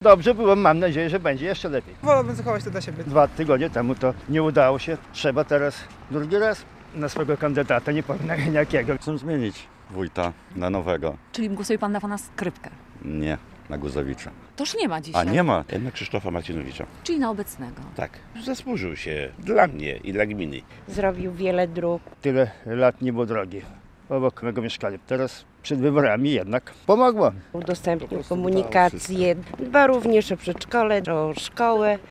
Dobrze było, mam nadzieję, że będzie jeszcze lepiej. Wolałbym zachować to dla siebie. 2 tygodnie temu to nie udało się. Trzeba teraz drugi raz na swojego kandydata, nie powiem na jakiego. Chcę zmienić wójta na nowego. Czyli głosuje pan na pana Skrypkę. Nie, na Guzowicza. Toż nie ma dzisiaj. A nie ma. Na Krzysztofa Marcinowicza. Czyli na obecnego. Tak. Zasłużył się dla mnie i dla gminy. Zrobił wiele dróg. Tyle lat nie było drogi obok mego mieszkania. Teraz przed wyborami jednak pomogło. Udostępnił komunikację. Dba również o przedszkole, o szkołę.